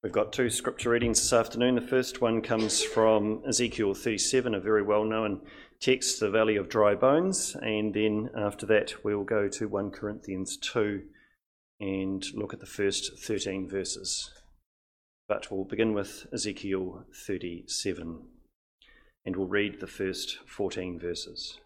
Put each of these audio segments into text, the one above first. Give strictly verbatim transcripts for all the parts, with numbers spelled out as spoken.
We've got two scripture readings this afternoon. The first one comes from Ezekiel thirty-seven, a very well-known text, the Valley of Dry Bones, and then after that we'll go to First Corinthians two and look at the first thirteen verses. But we'll begin with Ezekiel thirty-seven, and we'll read the first fourteen verses.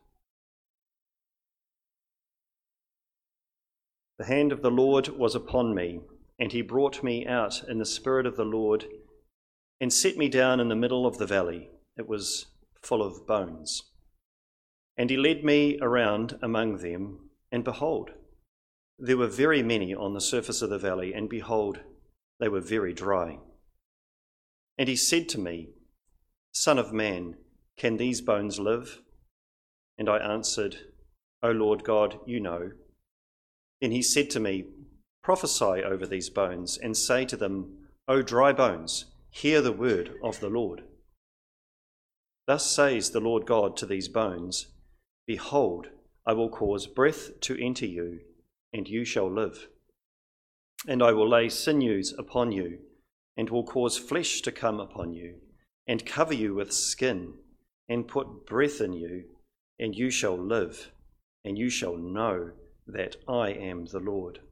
The hand of the Lord was upon me, and he brought me out in the spirit of the Lord and set me down in the middle of the valley. It was full of bones. And he led me around among them, and behold, there were very many on the surface of the valley, and behold, they were very dry. And he said to me, Son of man, can these bones live? And I answered, O Lord God, you know. Then he said to me, Prophesy over these bones, and say to them, O dry bones, hear the word of the Lord. Thus says the Lord God to these bones, Behold, I will cause breath to enter you, and you shall live. And I will lay sinews upon you, and will cause flesh to come upon you, and cover you with skin, and put breath in you, and you shall live, and you shall know that I am the Lord.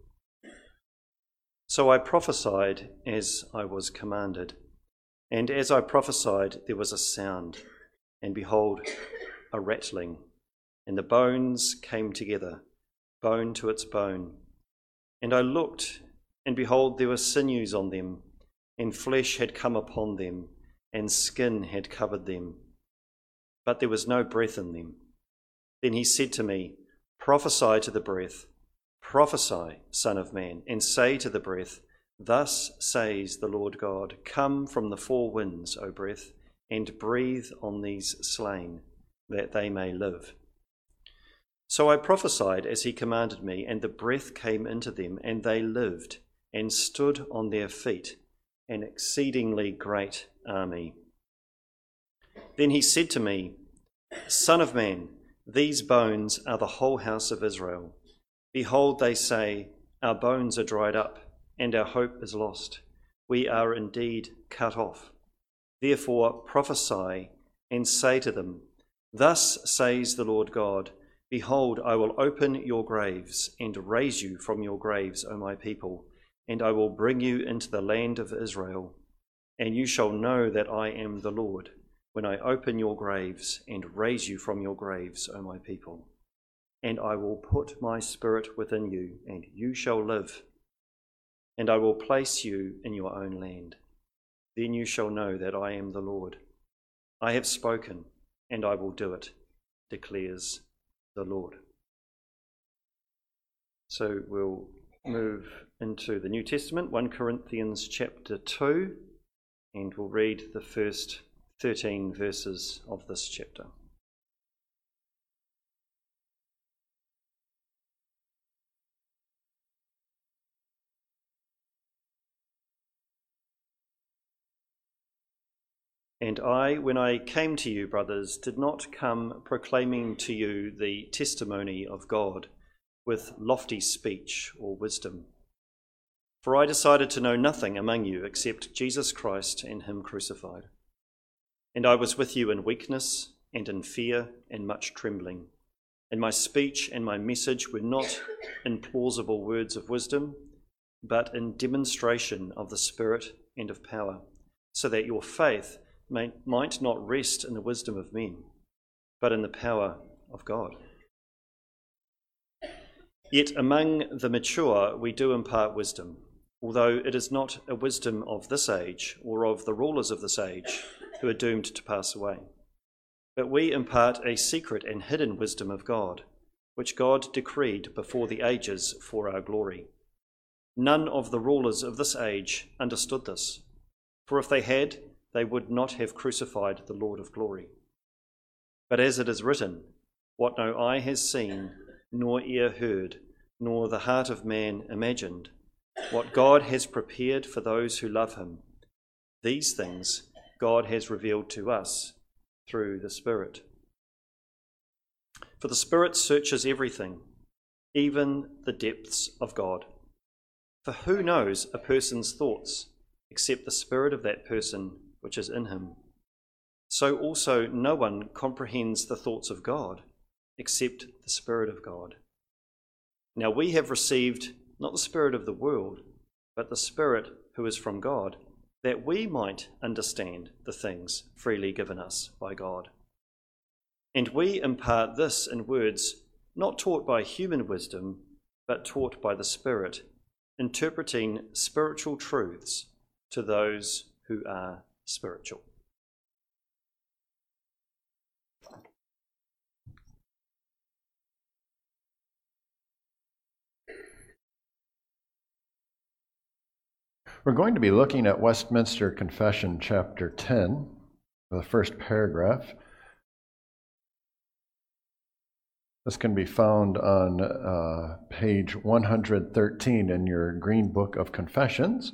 So I prophesied as I was commanded, and as I prophesied there was a sound, and behold, a rattling, and the bones came together, bone to its bone. And I looked, and behold, there were sinews on them, and flesh had come upon them, and skin had covered them, but there was no breath in them. Then he said to me, Prophesy to the breath, prophesy, Son of man, and say to the breath, Thus says the Lord God, Come from the four winds, O breath, and breathe on these slain, that they may live. So I prophesied as he commanded me, and the breath came into them, and they lived, and stood on their feet, an exceedingly great army. Then he said to me, Son of man, these bones are the whole house of Israel. Behold, they say, Our bones are dried up, and our hope is lost. We are indeed cut off. Therefore prophesy and say to them, Thus says the Lord God, Behold, I will open your graves and raise you from your graves, O my people, and I will bring you into the land of Israel. And you shall know that I am the Lord, when I open your graves and raise you from your graves, O my people. And I will put my spirit within you, and you shall live. And I will place you in your own land. Then you shall know that I am the Lord. I have spoken, and I will do it, declares the Lord. So we'll move into the New Testament, First Corinthians chapter two, and we'll read the first thirteen verses of this chapter. And I, when I came to you, brothers, did not come proclaiming to you the testimony of God with lofty speech or wisdom. For I decided to know nothing among you except Jesus Christ and him crucified. And I was with you in weakness and in fear and much trembling. And my speech and my message were not in plausible words of wisdom, but in demonstration of the Spirit and of power, so that your faith may, might not rest in the wisdom of men, but in the power of God. Yet among the mature we do impart wisdom, although it is not a wisdom of this age or of the rulers of this age who are doomed to pass away. But we impart a secret and hidden wisdom of God, which God decreed before the ages for our glory. None of the rulers of this age understood this, for if they had, they would not have crucified the Lord of glory. But as it is written, What no eye has seen, nor ear heard, nor the heart of man imagined, what God has prepared for those who love him, these things God has revealed to us through the Spirit. For the Spirit searches everything, even the depths of God. For who knows a person's thoughts except the spirit of that person which is in him. So also no one comprehends the thoughts of God, except the Spirit of God. Now we have received not the spirit of the world, but the Spirit who is from God, that we might understand the things freely given us by God. And we impart this in words not taught by human wisdom, but taught by the Spirit, interpreting spiritual truths to those who are spiritual. We're going to be looking at Westminster Confession, chapter ten, the first paragraph. This can be found on uh, page one hundred thirteen in your Green Book of Confessions.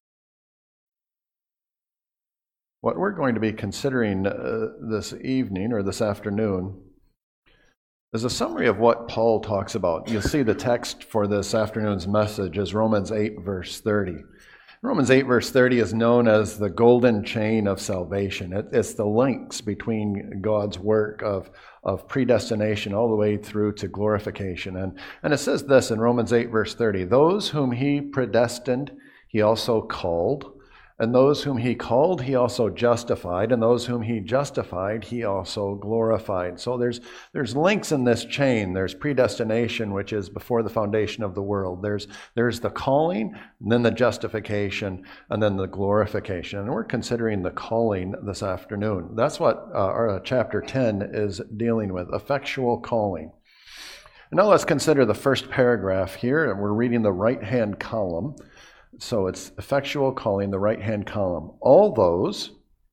What we're going to be considering uh, this evening or this afternoon is a summary of what Paul talks about. You'll see the text for this afternoon's message is Romans eight, verse thirty. Romans eight, verse thirty is known as the golden chain of salvation. It, it's the links between God's work of, of predestination all the way through to glorification. And, and it says this in Romans eight, verse thirty, those whom he predestined, he also called. And those whom he called, he also justified. And those whom he justified, he also glorified. So there's there's links in this chain. There's predestination, which is before the foundation of the world. There's there's the calling, and then the justification, and then the glorification. And we're considering the calling this afternoon. That's what uh, our chapter ten is dealing with, effectual calling. And now let's consider the first paragraph here. And we're reading the right-hand column. So it's effectual calling, the right-hand column. All those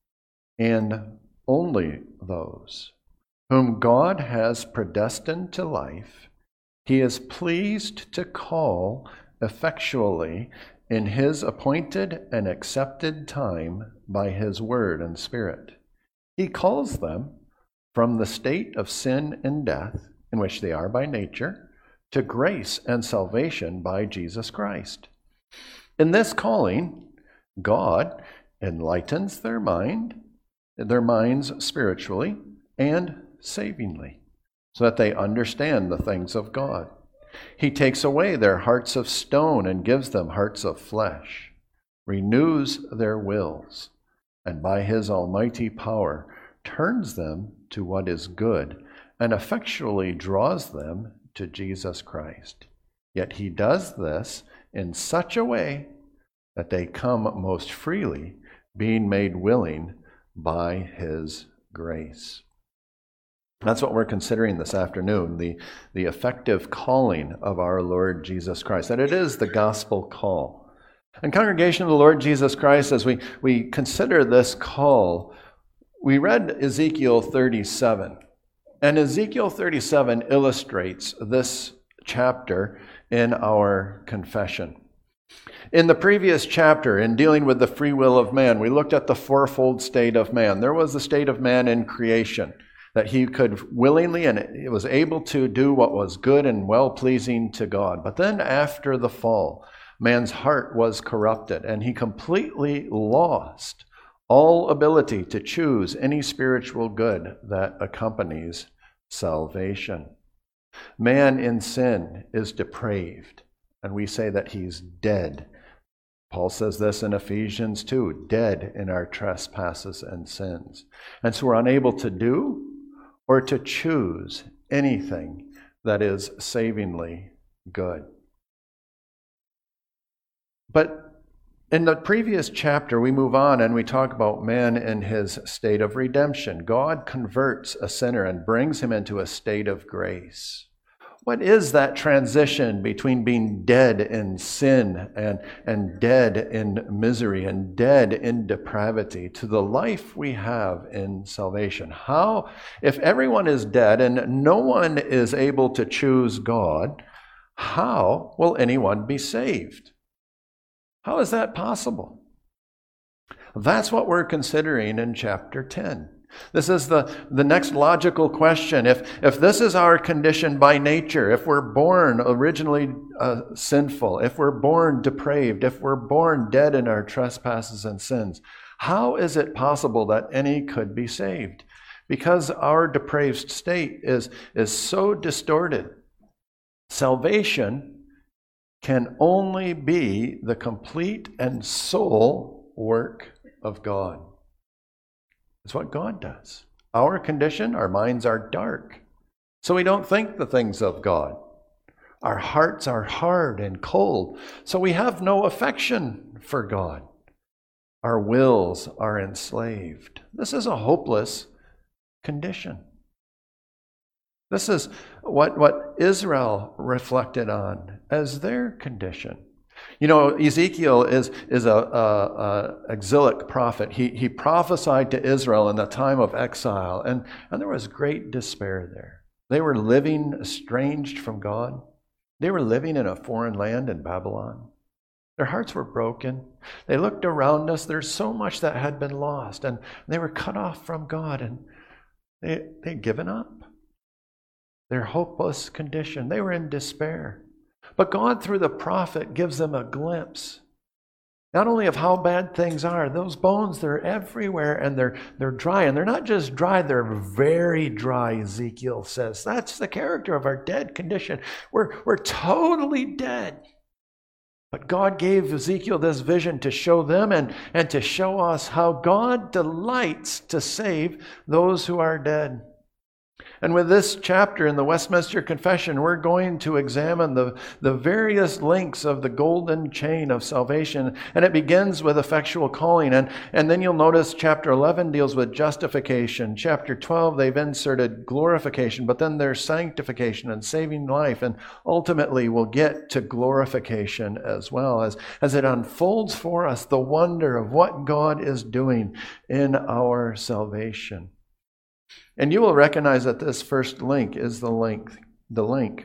and only those whom God has predestined to life, he is pleased to call effectually in his appointed and accepted time by his word and Spirit. He calls them from the state of sin and death, in which they are by nature, to grace and salvation by Jesus Christ. In this calling, God enlightens their mind, their minds spiritually and savingly, so that they understand the things of God. He takes away their hearts of stone and gives them hearts of flesh, renews their wills, and by his almighty power turns them to what is good and effectually draws them to Jesus Christ. Yet he does this in such a way that they come most freely, being made willing by his grace. That's what we're considering this afternoon, the, the effective calling of our Lord Jesus Christ, that it is the gospel call. And congregation of the Lord Jesus Christ, as we, we consider this call, we read Ezekiel thirty-seven. And Ezekiel thirty-seven illustrates this chapter in our confession. In the previous chapter, in dealing with the free will of man, we looked at the fourfold state of man. There was the state of man in creation, that he could willingly and he was able to do what was good and well-pleasing to God. But then after the fall, man's heart was corrupted, and he completely lost all ability to choose any spiritual good that accompanies salvation. Man in sin is depraved, and we say that he's dead. Paul says this in Ephesians two, dead in our trespasses and sins. And so we're unable to do or to choose anything that is savingly good. But in the previous chapter, we move on and we talk about man in his state of redemption. God converts a sinner and brings him into a state of grace. What is that transition between being dead in sin and, and dead in misery and dead in depravity to the life we have in salvation? How, if everyone is dead and no one is able to choose God, how will anyone be saved? How is that possible? That's what we're considering in chapter ten. This is the, the next logical question. If, if this is our condition by nature, if we're born originally uh, sinful, if we're born depraved, if we're born dead in our trespasses and sins, how is it possible that any could be saved? Because our depraved state is, is so distorted. Salvation can only be the complete and sole work of God. It's what God does. Our condition, our minds are dark, so we don't think the things of God. Our hearts are hard and cold, so we have no affection for God. Our wills are enslaved. This is a hopeless condition. This is what, what Israel reflected on as their condition. You know, Ezekiel is, is a, a, a exilic prophet. He, he prophesied to Israel in the time of exile, and, and there was great despair there. They were living estranged from God. They were living in a foreign land in Babylon. Their hearts were broken. They looked around us. There's so much that had been lost, and they were cut off from God, and they, they'd given up. Their hopeless condition. They were in despair. But God, through the prophet, gives them a glimpse, not only of how bad things are. Those bones, they're everywhere, and they're, they're dry. And they're not just dry, they're very dry, Ezekiel says. That's the character of our dead condition. We're, we're totally dead. But God gave Ezekiel this vision to show them and, and to show us how God delights to save those who are dead. And with this chapter in the Westminster Confession, we're going to examine the, the various links of the golden chain of salvation. And it begins with effectual calling. And, and then you'll notice chapter eleven deals with justification. Chapter twelve, they've inserted glorification, but then there's sanctification and saving life. And ultimately, we'll get to glorification as well as, as it unfolds for us the wonder of what God is doing in our salvation. And you will recognize that this first link is the link, the link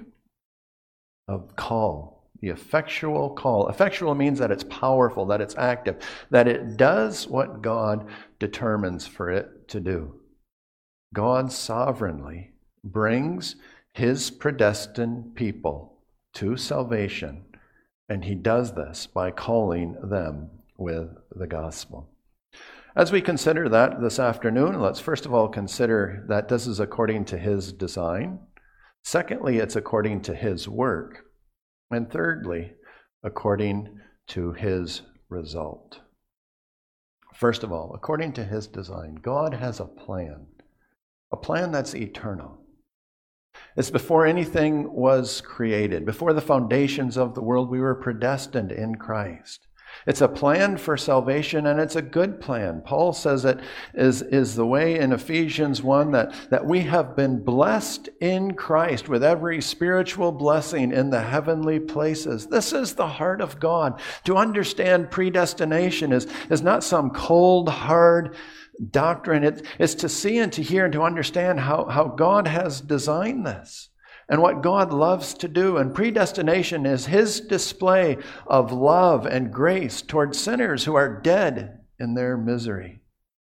of call, the effectual call. Effectual means that it's powerful, that it's active, that it does what God determines for it to do. God sovereignly brings His predestined people to salvation, and He does this by calling them with the gospel. As we consider that this afternoon, let's first of all consider that this is according to His design. Secondly, it's according to His work. And thirdly, according to His result. First of all, according to His design, God has a plan, a plan that's eternal. It's before anything was created. Before the foundations of the world, we were predestined in Christ. It's a plan for salvation, and it's a good plan. Paul says it is, is the way in Ephesians one that, that we have been blessed in Christ with every spiritual blessing in the heavenly places. This is the heart of God. To understand predestination is, is not some cold, hard doctrine. It, it's to see and to hear and to understand how, how God has designed this. And what God loves to do. And predestination is His display of love and grace towards sinners who are dead in their misery.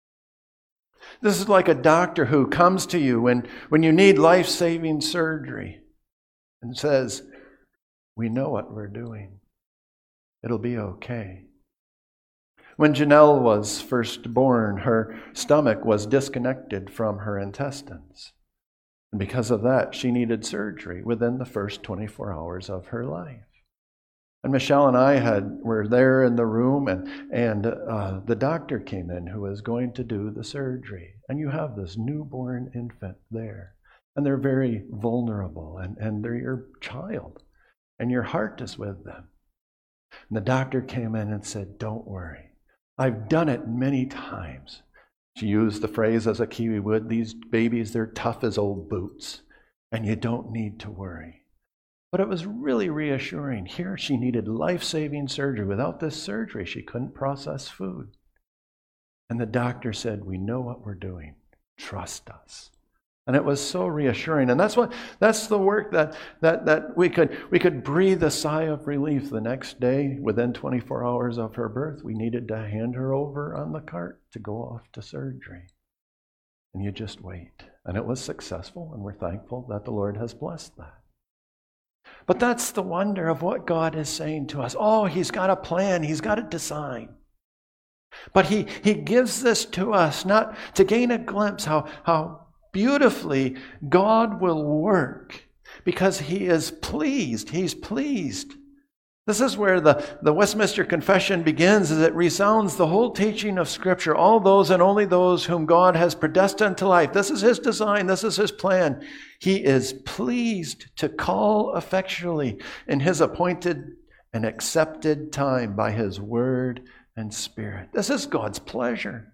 This is like a doctor who comes to you when, when you need life-saving surgery and says, "We know what we're doing. It'll be okay." When Janelle was first born, her stomach was disconnected from her intestines. And because of that, she needed surgery within the first twenty-four hours of her life. And Michelle and I had were there in the room, and, and uh, the doctor came in who was going to do the surgery. And you have this newborn infant there. And they're very vulnerable, and, and they're your child. And your heart is with them. And the doctor came in and said, "Don't worry. I've done it many times." She used the phrase as a Kiwi would, "These babies, they're tough as old boots, and you don't need to worry." But it was really reassuring. Here she needed life-saving surgery. Without this surgery, she couldn't process food. And the doctor said, "We know what we're doing. Trust us." And it was so reassuring. And that's what that's the work that that that we could we could breathe a sigh of relief the next day. Within twenty-four hours of her birth, we needed to hand her over on the cart to go off to surgery. And you just wait. And it was successful, and we're thankful that the Lord has blessed that. But that's the wonder of what God is saying to us. Oh, He's got a plan. He's got a design. But He, he gives this to us not to gain a glimpse how, how beautifully God will work because He is pleased. He's pleased. This is where the, the Westminster Confession begins, as it resounds the whole teaching of Scripture, all those and only those whom God has predestined to life. This is His design. This is His plan. He is pleased to call effectually in His appointed and accepted time by His word and Spirit. This is God's pleasure.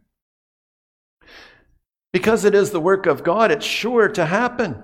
Because it is the work of God, it's sure to happen.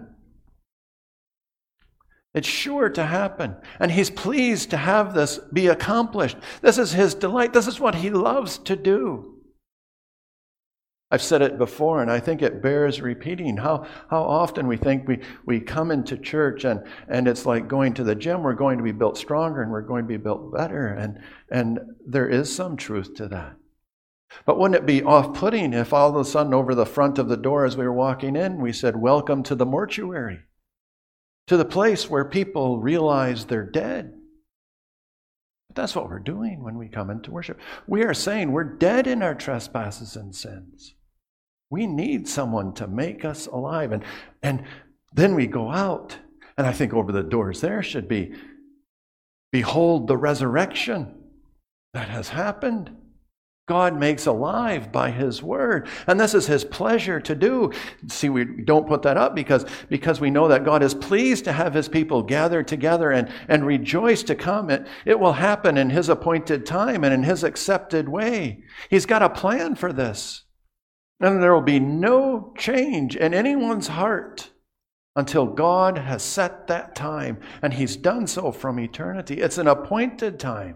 It's sure to happen. And He's pleased to have this be accomplished. This is His delight. This is what He loves to do. I've said it before, and I think it bears repeating. How, how often we think we, we come into church and, and it's like going to the gym. We're going to be built stronger and we're going to be built better. And, and there is some truth to that. But wouldn't it be off-putting if all of a sudden over the front of the door as we were walking in, we said, "Welcome to the mortuary," to the place where people realize they're dead? But that's what we're doing when we come into worship. We are saying we're dead in our trespasses and sins. We need someone to make us alive. And, and then we go out, and I think over the doors there should be, "Behold the resurrection that has happened." God makes alive by His word. And this is His pleasure to do. See, we don't put that up because, because we know that God is pleased to have His people gather together and, and rejoice to come. It, it will happen in His appointed time and in His accepted way. He's got a plan for this. And there will be no change in anyone's heart until God has set that time. And He's done so from eternity. It's an appointed time.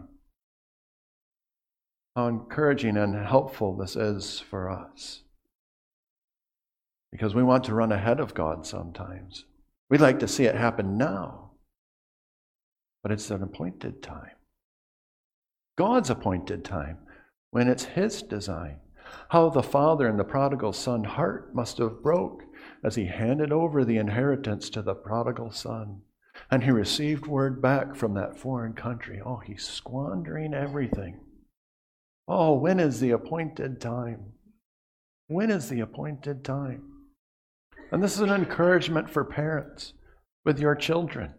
How encouraging and helpful this is for us. Because we want to run ahead of God sometimes. We'd like to see it happen now. But it's an appointed time. God's appointed time, when it's His design. How the father in the prodigal son heart must have broke as he handed over the inheritance to the prodigal son. And he received word back from that foreign country. Oh, he's squandering everything. Oh, when is the appointed time? When is the appointed time? And this is an encouragement for parents with your children.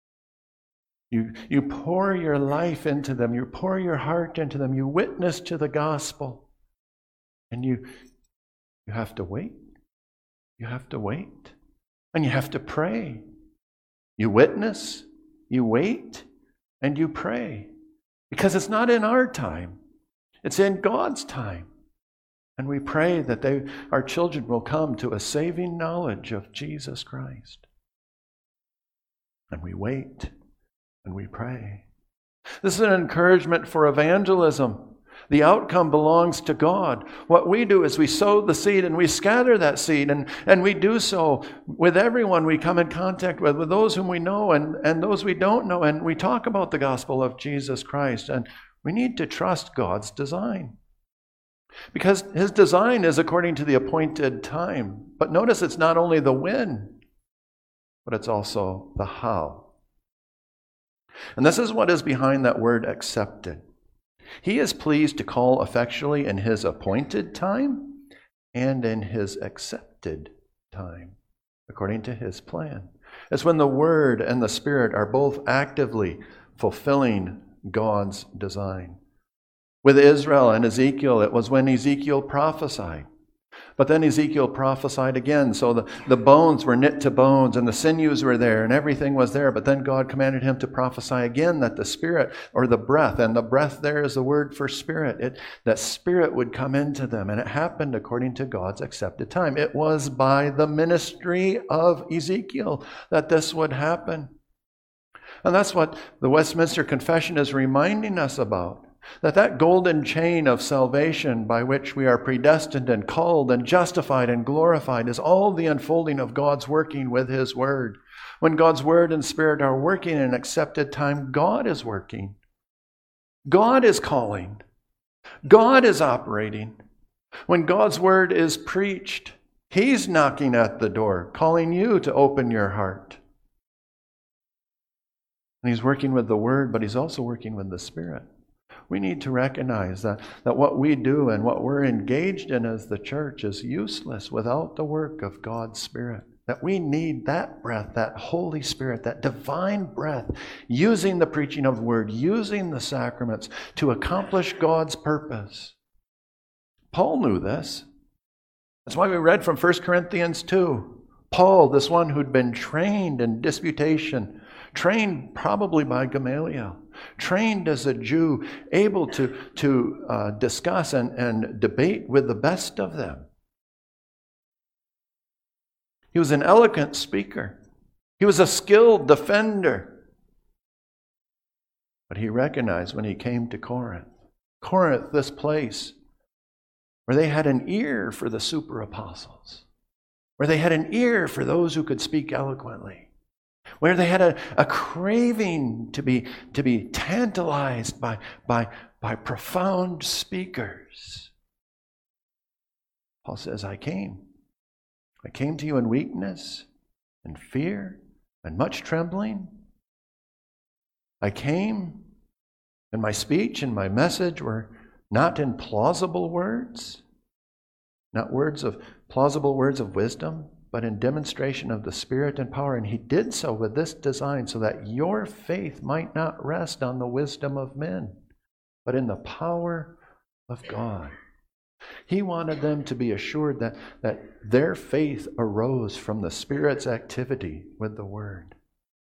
You, you pour your life into them. You pour your heart into them. You witness to the gospel. And you, you have to wait. You have to wait. And you have to pray. You witness, you wait, and you pray. Because it's not in our time. It's in God's time. And we pray that they, our children will come to a saving knowledge of Jesus Christ. And we wait and we pray. This is an encouragement for evangelism. The outcome belongs to God. What we do is we sow the seed and we scatter that seed. And, and we do so with everyone we come in contact with, with those whom we know and, and those we don't know. And we talk about the gospel of Jesus Christ. And we need to trust God's design. Because His design is according to the appointed time. But notice it's not only the when, but it's also the how. And this is what is behind that word accepted. He is pleased to call effectually in His appointed time and in His accepted time, according to His plan. It's when the Word and the Spirit are both actively fulfilling God's design. With Israel and Ezekiel, it was when Ezekiel prophesied. But then Ezekiel prophesied again, so the, the bones were knit to bones and the sinews were there and everything was there. But then God commanded him to prophesy again that the Spirit, or the breath, and the breath there is the word for Spirit, it, that Spirit would come into them. And it happened according to God's accepted time. It was by the ministry of Ezekiel that this would happen. And that's what the Westminster Confession is reminding us about. That that golden chain of salvation by which we are predestined and called and justified and glorified is all the unfolding of God's working with His Word. When God's Word and Spirit are working in an accepted time, God is working. God is calling. God is operating. When God's Word is preached, He's knocking at the door, calling you to open your heart. And He's working with the Word, but He's also working with the Spirit. We need to recognize that, that what we do and what we're engaged in as the church is useless without the work of God's Spirit. That we need that breath, that Holy Spirit, that divine breath, using the preaching of the Word, using the sacraments to accomplish God's purpose. Paul knew this. That's why we read from First Corinthians two. Paul, this one who'd been trained in disputation, trained probably by Gamaliel, trained as a Jew, able to, to uh, discuss and, and debate with the best of them. He was an eloquent speaker. He was a skilled defender. But he recognized when he came to Corinth, Corinth, this place where they had an ear for the super apostles, where they had an ear for those who could speak eloquently, where they had a, a craving to be, to be tantalized by, by, by profound speakers. Paul says, I came. I came to you in weakness and fear and much trembling. I came, and my speech and my message were not in plausible words, not words of plausible words of wisdom, but in demonstration of the Spirit and power. And He did so with this design, so that your faith might not rest on the wisdom of men, but in the power of God. He wanted them to be assured that, that their faith arose from the Spirit's activity with the Word.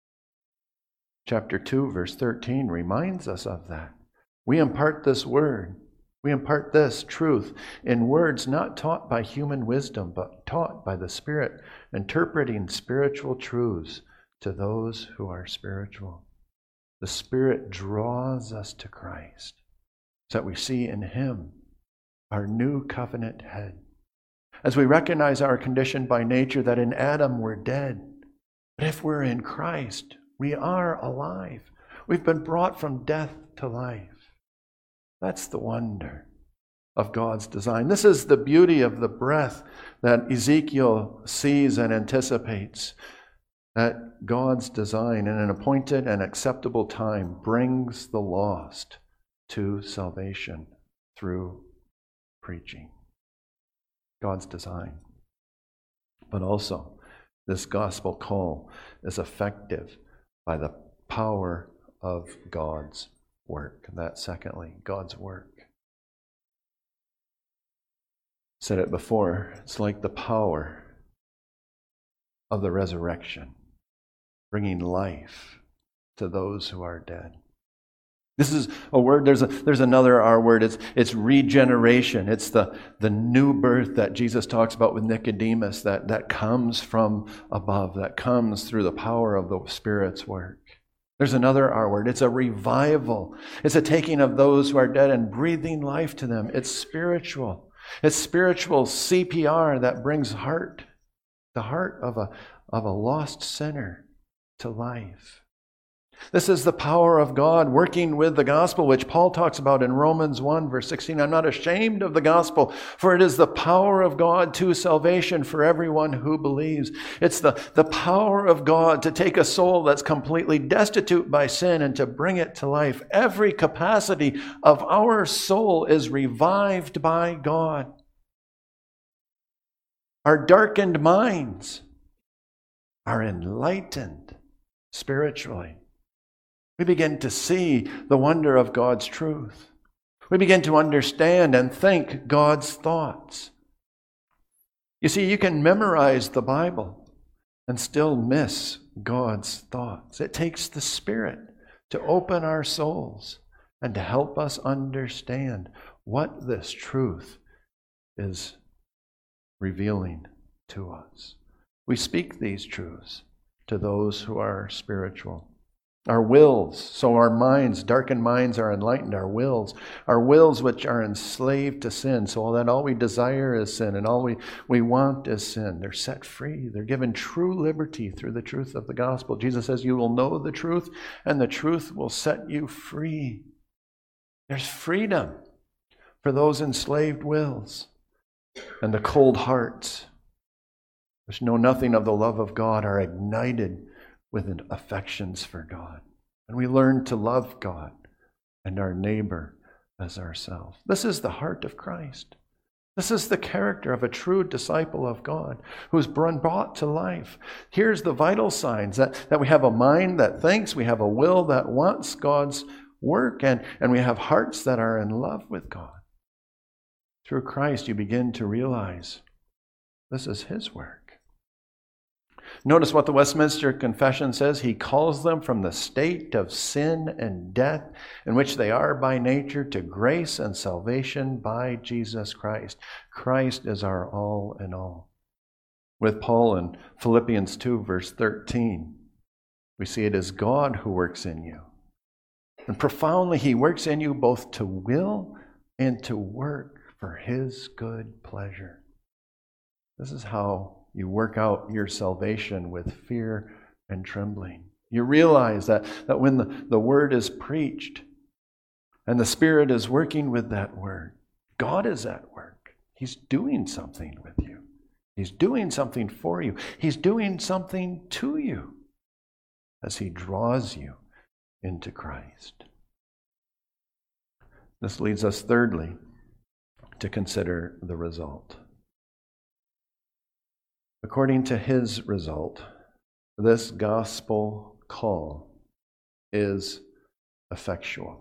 Chapter two, verse thirteen reminds us of that. We impart this Word, we impart this truth in words not taught by human wisdom, but taught by the Spirit, interpreting spiritual truths to those who are spiritual. The Spirit draws us to Christ, so that we see in Him our new covenant head. As we recognize our condition by nature, that in Adam we're dead, but if we're in Christ, we are alive. We've been brought from death to life. That's the wonder of God's design. This is the beauty of the breath that Ezekiel sees and anticipates, that God's design in an appointed and acceptable time brings the lost to salvation through preaching. God's design. But also, this gospel call is effective by the power of God's work. That secondly, God's work. Said it before, it's like the power of the resurrection, bringing life to those who are dead. This is a word, there's a, there's another R word, it's, it's regeneration. It's the, the new birth that Jesus talks about with Nicodemus, that, that comes from above, that comes through the power of the Spirit's work. There's another R word, it's a revival. It's a taking of those who are dead and breathing life to them. It's spiritual. It's spiritual C P R that brings heart, the heart of a, of a lost sinner to life. This is the power of God working with the gospel, which Paul talks about in Romans one, verse sixteen. I'm not ashamed of the gospel, for it is the power of God to salvation for everyone who believes. It's the, the power of God to take a soul that's completely destitute by sin and to bring it to life. Every capacity of our soul is revived by God. Our darkened minds are enlightened spiritually. We begin to see the wonder of God's truth. We begin to understand and think God's thoughts. You see, you can memorize the Bible and still miss God's thoughts. It takes the Spirit to open our souls and to help us understand what this truth is revealing to us. We speak these truths to those who are spiritual. Our wills, so our minds, darkened minds are enlightened, our wills, our wills which are enslaved to sin, so that all we desire is sin and all we, we want is sin. They're set free. They're given true liberty through the truth of the gospel. Jesus says, you will know the truth and the truth will set you free. There's freedom for those enslaved wills and the cold hearts which know nothing of the love of God, are ignited with affections for God. And we learn to love God and our neighbor as ourselves. This is the heart of Christ. This is the character of a true disciple of God who's been brought to life. Here's the vital signs that, that we have a mind that thinks, we have a will that wants God's work, and, and we have hearts that are in love with God. Through Christ, you begin to realize this is His work. Notice what the Westminster Confession says. He calls them from the state of sin and death in which they are by nature to grace and salvation by Jesus Christ. Christ is our all in all. With Paul in Philippians two, verse thirteen, we see it is God who works in you. And profoundly, He works in you both to will and to work for His good pleasure. This is how you work out your salvation with fear and trembling. You realize that, that when the, the word is preached and the Spirit is working with that word, God is at work. He's doing something with you. He's doing something for you. He's doing something to you as He draws you into Christ. This leads us, thirdly, to consider the result. According to His result, this gospel call is effectual.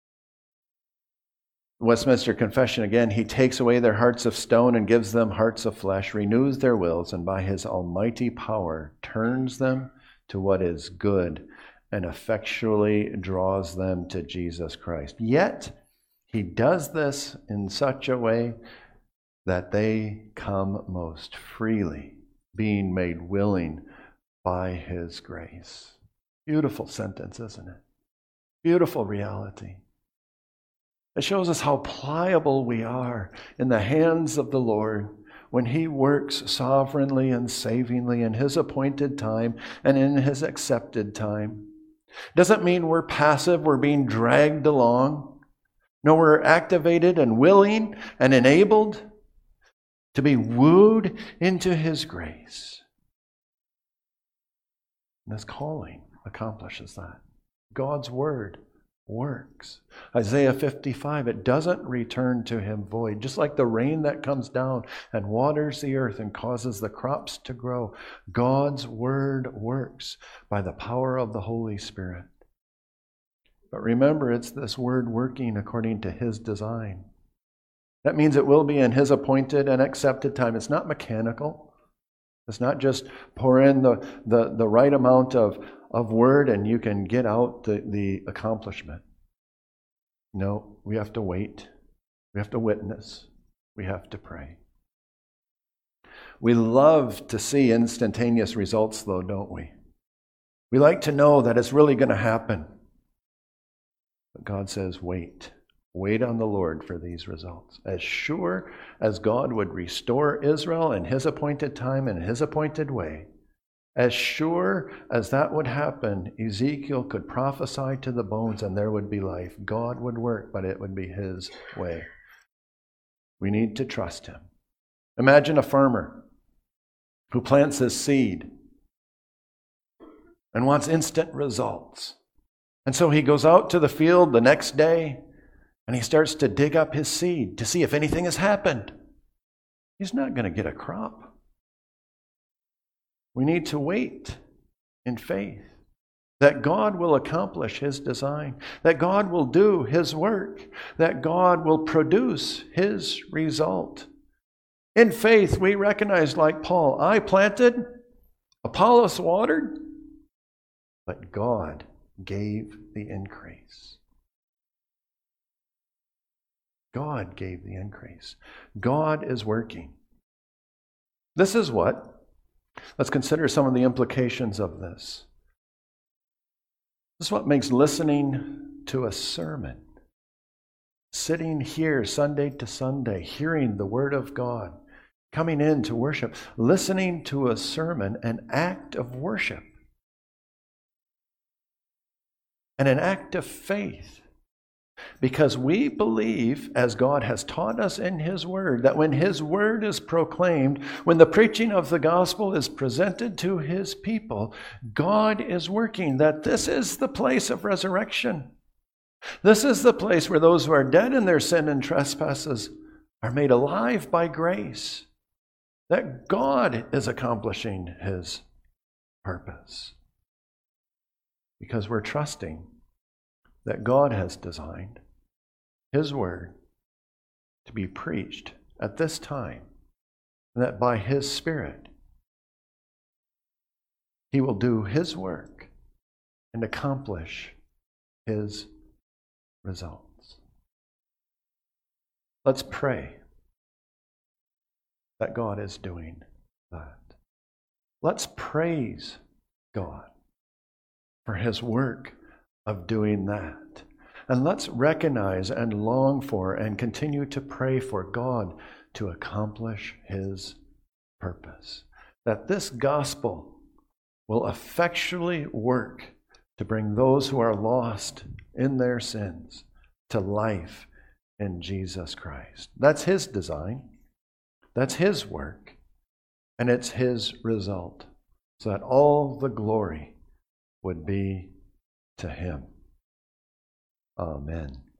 Westminster Confession again, He takes away their hearts of stone and gives them hearts of flesh, renews their wills, and by His almighty power turns them to what is good and effectually draws them to Jesus Christ. Yet, He does this in such a way that they come most freely, being made willing by His grace. Beautiful sentence, isn't it? Beautiful reality. It shows us how pliable we are in the hands of the Lord when He works sovereignly and savingly in His appointed time and in His accepted time. Doesn't mean we're passive, we're being dragged along. No, we're activated and willing and enabled to be wooed into His grace. And His calling accomplishes that. God's word works. Isaiah fifty-five, it doesn't return to Him void. Just like the rain that comes down and waters the earth and causes the crops to grow, God's word works by the power of the Holy Spirit. But remember, it's this word working according to His design. That means it will be in His appointed and accepted time. It's not mechanical. It's not just pour in the, the, the right amount of, of word and you can get out the, the accomplishment. No, we have to wait. We have to witness. We have to pray. We love to see instantaneous results, though, don't we? We like to know that it's really going to happen. But God says, wait. Wait on the Lord for these results. As sure as God would restore Israel in His appointed time and His appointed way, as sure as that would happen, Ezekiel could prophesy to the bones and there would be life. God would work, but it would be His way. We need to trust Him. Imagine a farmer who plants his seed and wants instant results. And so he goes out to the field the next day and he starts to dig up his seed to see if anything has happened. He's not going to get a crop. We need to wait in faith that God will accomplish His design, that God will do His work, that God will produce His result. In faith, we recognize, like Paul, I planted, Apollos watered, but God gave the increase. God gave the increase. God is working. This is what, let's consider some of the implications of this. This is what makes listening to a sermon, sitting here Sunday to Sunday, hearing the Word of God, coming in to worship, listening to a sermon, an act of worship and an act of faith. Because we believe, as God has taught us in His Word, that when His Word is proclaimed, when the preaching of the gospel is presented to His people, God is working, that this is the place of resurrection. This is the place where those who are dead in their sin and trespasses are made alive by grace, that God is accomplishing His purpose. Because we're trusting that God has designed His Word to be preached at this time, and that by His Spirit, He will do His work and accomplish His results. Let's pray that God is doing that. Let's praise God for His work of doing that. And let's recognize and long for and continue to pray for God to accomplish His purpose. That this gospel will effectually work to bring those who are lost in their sins to life in Jesus Christ. That's His design. That's His work. And it's His result. So that all the glory would be to Him. Amen.